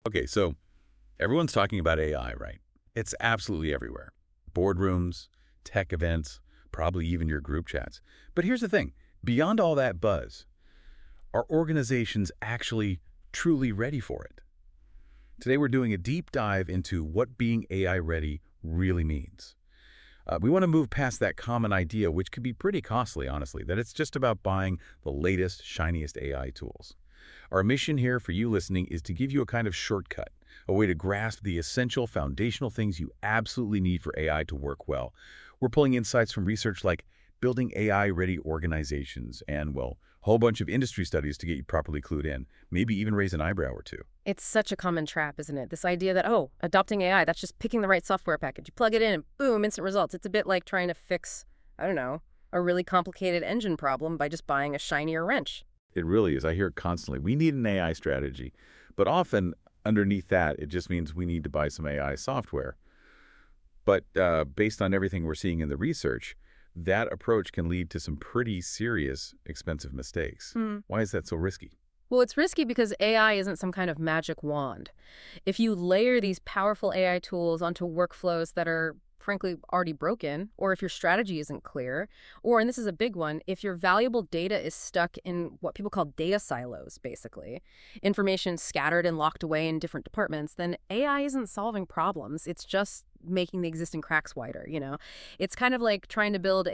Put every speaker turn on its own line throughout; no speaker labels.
Okay, so everyone's talking about AI, right? It's absolutely everywhere. Boardrooms, tech events, probably even your group chats. But here's the thing. Beyond all that buzz, are organizations actually truly ready for it? Today we're doing a deep dive into what being AI ready really means. We want to move past that common idea, which can be pretty costly, honestly, that it's just about buying the latest, shiniest AI tools. Our mission here for you listening is to give you a kind of shortcut, a way to grasp the essential foundational things you absolutely need for AI to work well. We're pulling insights from research like building AI-ready organizations and, well, a whole bunch of industry studies to get you properly clued in, maybe even raise an eyebrow or two.
It's such a common trap, isn't it? This idea that, oh, adopting AI, that's just picking the right software package. You plug it in and boom, instant results. It's a bit like trying to fix, I don't know, a really complicated engine problem by just buying a shinier wrench.
It really is. I hear it constantly. We need an AI strategy. But often, underneath that, it just means we need to buy some AI software. But based on everything we're seeing in the research, that approach can lead to some pretty serious, expensive mistakes. Why is that so risky?
Well, it's risky because AI isn't some kind of magic wand. If you layer these powerful AI tools onto workflows that are frankly already broken, or if your strategy isn't clear, or, and this is a big one, if your valuable data is stuck in what people call data silos, basically, information scattered and locked away in different departments, then AI isn't solving problems. It's just making the existing cracks wider, you know? It's kind of like trying to build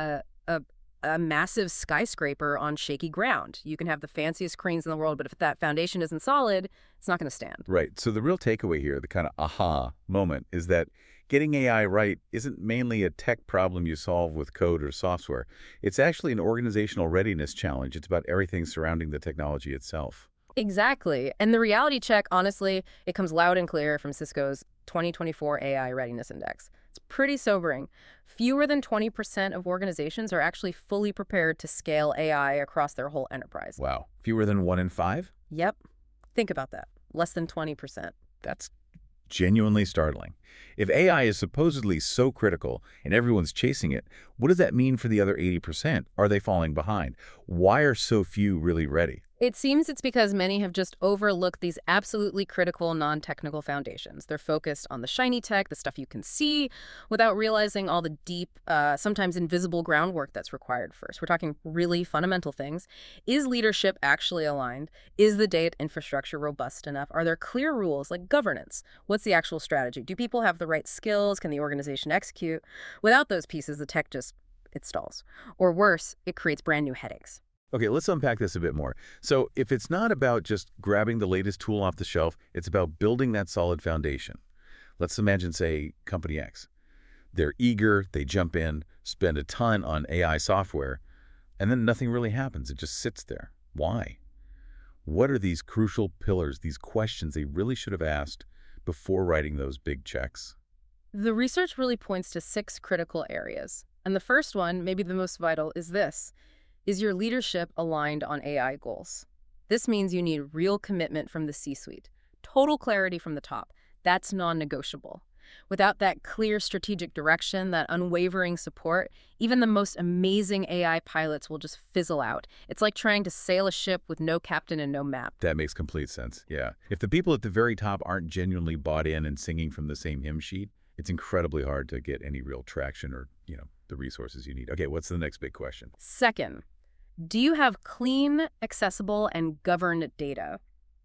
a massive skyscraper on shaky ground. You can have the fanciest cranes in the world, but if that foundation isn't solid, it's not going to stand.
Right. So the real takeaway here, the kind of aha moment, is that getting AI right isn't mainly a tech problem you solve with code or software. It's actually an organizational readiness challenge. It's about everything surrounding the technology itself.
Exactly. And the reality check, honestly, it comes loud and clear from Cisco's 2024 AI Readiness Index. It's pretty sobering. Fewer than 20% of organizations are actually fully prepared to scale AI across their whole enterprise.
Wow. Fewer than 1 in 5?
Yep. Think about that. Less than 20%.
That's genuinely startling. If AI is supposedly so critical and everyone's chasing it, what does that mean for the other 80%? Are they falling behind? Why are so few really ready?
It seems it's because many have just overlooked these absolutely critical non-technical foundations. They're focused on the shiny tech, the stuff you can see, without realizing all the deep, sometimes invisible groundwork that's required first. We're talking really fundamental things. Is leadership actually aligned? Is the data infrastructure robust enough? Are there clear rules like governance? What's the actual strategy? Do people have the right skills? Can the organization execute? Without those pieces, the tech just, it stalls. Or worse, it creates brand new headaches.
Okay, let's unpack this a bit more. So if it's not about just grabbing the latest tool off the shelf, it's about building that solid foundation. Let's imagine, say, Company X. They're eager, they jump in, spend a ton on AI software, and then nothing really happens. It just sits there. Why? What are these crucial pillars, these questions they really should have asked before writing those big checks?
The research really points to 6 critical areas. And the first one, maybe the most vital, is this. Is your leadership aligned on AI goals? This means you need real commitment from the C-suite, total clarity from the top. That's non-negotiable. Without that clear strategic direction, that unwavering support, even the most amazing AI pilots will just fizzle out. It's like trying to sail a ship with no captain and no map.
That makes complete sense, yeah. If the people at the very top aren't genuinely bought in and singing from the same hymn sheet, it's incredibly hard to get any real traction or, the resources you need. Okay, what's the next big question?
Second, do you have clean, accessible, and governed data?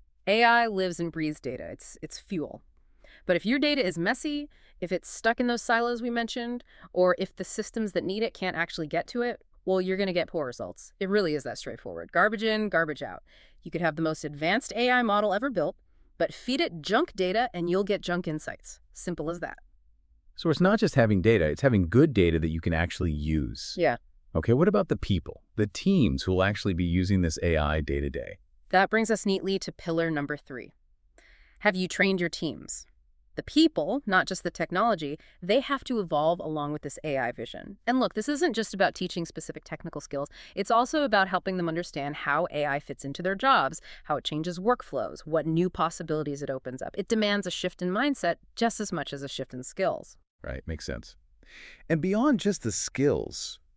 AI lives and breathes data. It's fuel. But if your data is messy, if it's stuck in those silos we mentioned, or if the systems that need it can't actually get to it, well, you're going to get poor results. It really is that straightforward. Garbage in, garbage out. You could have the most advanced AI model ever built, but feed it junk data and you'll get junk insights. Simple as that.
So it's not just having data, it's having good data that you can actually use.
Yeah.
Okay, what about the people, the teams who will actually be using this AI day to day?
That brings us neatly to pillar number 3. Have you trained your teams? The people, not just the technology, they have to evolve along with this AI vision. And look, this isn't just about teaching specific technical skills. It's also about helping them understand how AI fits into their jobs, how it changes workflows, what new possibilities it opens up. It demands a shift in mindset just as much as a shift in skills.
Right, makes sense. And beyond just the skills,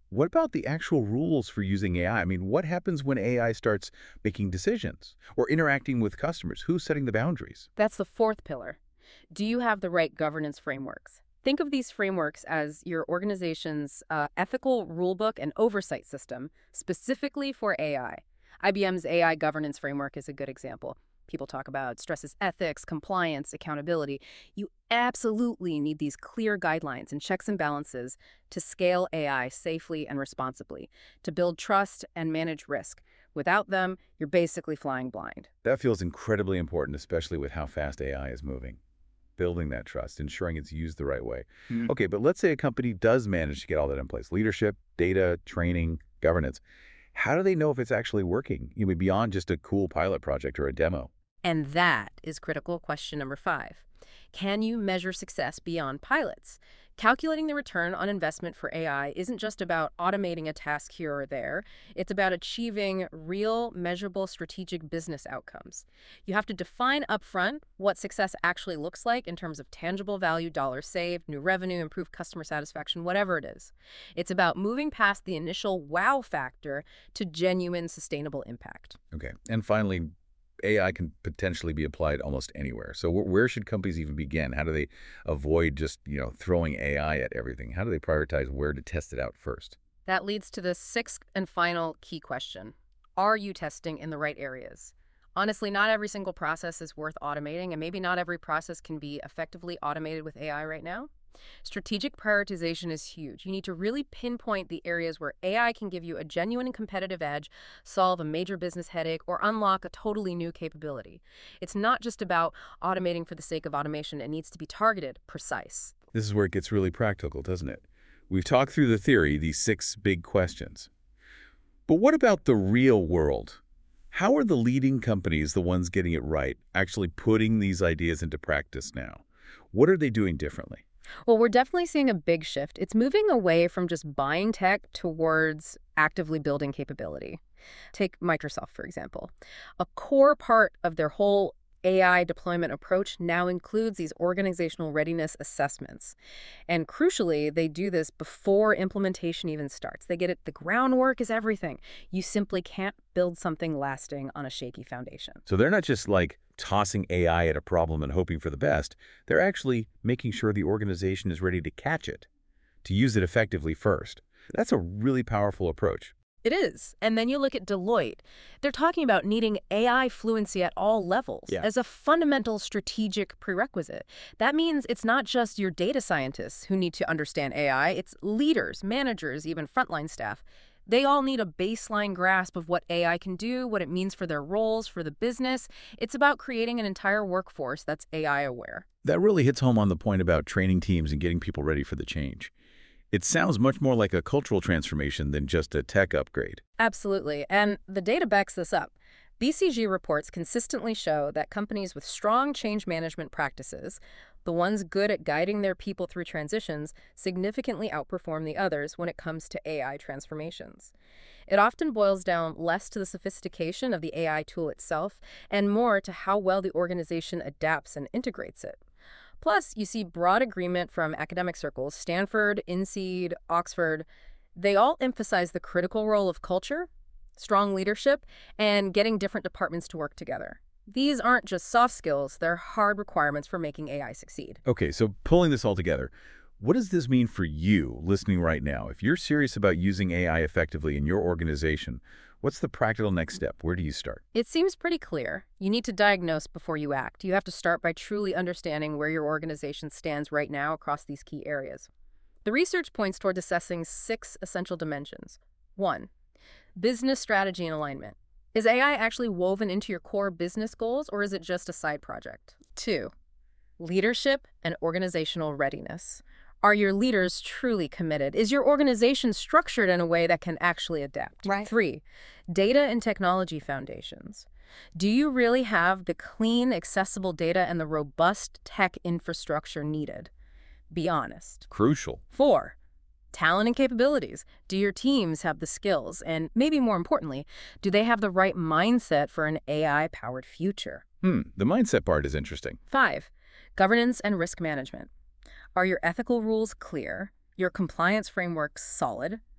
What about the actual rules for using AI? I mean, what happens when AI starts making decisions or interacting with customers? Who's setting the boundaries?
That's the fourth pillar. Do you have the right governance frameworks? Think of these frameworks as your organization's ethical rulebook and oversight system specifically for AI. IBM's AI governance framework is a good example. People talk about stresses ethics, compliance, accountability. You absolutely need these clear guidelines and checks and balances to scale AI safely and responsibly, to build trust and manage risk. Without them, you're basically flying blind.
That feels incredibly important, especially with how fast AI is moving. Building that trust, ensuring it's used the right way. Okay, but let's say a company does manage to get all that in place. Leadership, data, training, governance. How do they know if it's actually working? You mean beyond just a cool pilot project or a demo?
And that is critical question number 5. Can you measure success beyond pilots? Calculating the return on investment for AI isn't just about automating a task here or there. It's about achieving real, measurable strategic business outcomes. You have to define upfront what success actually looks like in terms of tangible value, dollars saved, new revenue, improved customer satisfaction, whatever it is. It's about moving past the initial wow factor to genuine, sustainable impact.
Okay, and finally, AI can potentially be applied almost anywhere. So where should companies even begin? How do they avoid just, throwing AI at everything? How do they prioritize where to test it out first?
That leads to the sixth and final key question. Are you testing in the right areas? Honestly, not every single process is worth automating, and maybe not every process can be effectively automated with AI right now. Strategic prioritization is huge. You need to really pinpoint the areas where AI can give you a genuine and competitive edge, solve a major business headache, or unlock a totally new capability. It's not just about automating for the sake of automation. It needs to be targeted, precise.
This is where it gets really practical, doesn't it? We've talked through the theory, these 6 big questions. But what about the real world? How are the leading companies, the ones getting it right, actually putting these ideas into practice now? What are they doing differently?
Well, we're definitely seeing a big shift. It's moving away from just buying tech towards actively building capability. Take Microsoft, for example. A core part of their whole AI deployment approach now includes these organizational readiness assessments. And crucially, they do this before implementation even starts. They get it. The groundwork is everything. You simply can't build something lasting on a shaky foundation.
So they're not just like tossing AI at a problem and hoping for the best. They're actually making sure the organization is ready to catch it, to use it effectively first. That's a really powerful approach.
It is. And then you look at Deloitte. They're talking about needing AI fluency at all levels as a fundamental strategic prerequisite. That means it's not just your data scientists who need to understand AI. It's leaders, managers, even frontline staff. They all need a baseline grasp of what AI can do, what it means for their roles, for the business. It's about creating an entire workforce that's AI aware.
That really hits home on the point about training teams and getting people ready for the change. It sounds much more like a cultural transformation than just a tech upgrade.
Absolutely. And the data backs this up. BCG reports consistently show that companies with strong change management practices, the ones good at guiding their people through transitions, significantly outperform the others when it comes to AI transformations. It often boils down less to the sophistication of the AI tool itself and more to how well the organization adapts and integrates it. Plus, you see broad agreement from academic circles, Stanford, INSEAD, Oxford. They all emphasize the critical role of culture, strong leadership, and getting different departments to work together. These aren't just soft skills, they're hard requirements for making AI succeed.
Okay, so pulling this all together, what does this mean for you listening right now? If you're serious about using AI effectively in your organization, what's the practical next step? Where do you start?
It seems pretty clear. You need to diagnose before you act. You have to start by truly understanding where your organization stands right now across these key areas. The research points toward assessing 6 essential dimensions. 1. Business strategy and alignment. Is AI actually woven into your core business goals, or is it just a side project? 2. Leadership and organizational readiness. Are your leaders truly committed? Is your organization structured in a way that can actually adapt?
Right.
3. Data and technology foundations. Do you really have the clean, accessible data and the robust tech infrastructure needed? Be honest.
Crucial.
4. Talent and capabilities. Do your teams have the skills? And maybe more importantly, do they have the right mindset for an AI-powered future?
The mindset part is interesting.
5. Governance and risk management. Are your ethical rules clear? Your compliance frameworks solid?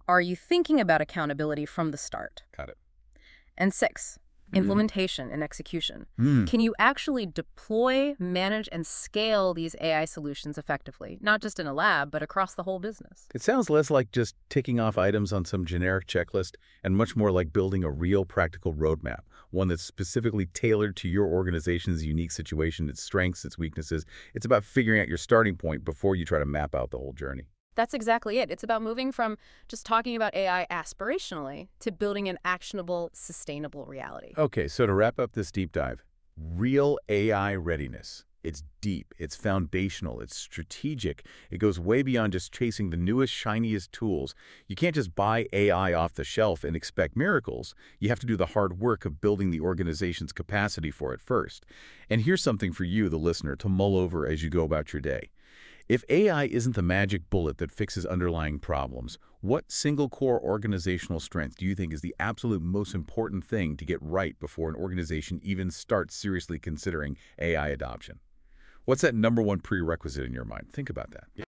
Are you thinking about accountability from the start?
Got it.
And 6, implementation and execution.
Mm.
Can you actually deploy, manage, and scale these AI solutions effectively, not just in a lab, but across the whole business?
It sounds less like just ticking off items on some generic checklist and much more like building a real practical roadmap, one that's specifically tailored to your organization's unique situation, its strengths, its weaknesses. It's about figuring out your starting point before you try to map out the whole journey.
That's exactly it. It's about moving from just talking about AI aspirationally to building an actionable, sustainable reality.
Okay, so to wrap up this deep dive, real AI readiness. It's deep, it's foundational, it's strategic. It goes way beyond just chasing the newest, shiniest tools. You can't just buy AI off the shelf and expect miracles. You have to do the hard work of building the organization's capacity for it first. And here's something for you, the listener, to mull over as you go about your day. If AI isn't the magic bullet that fixes underlying problems, what single core organizational strength do you think is the absolute most important thing to get right before an organization even starts seriously considering AI adoption? What's that number one prerequisite in your mind? Think about that.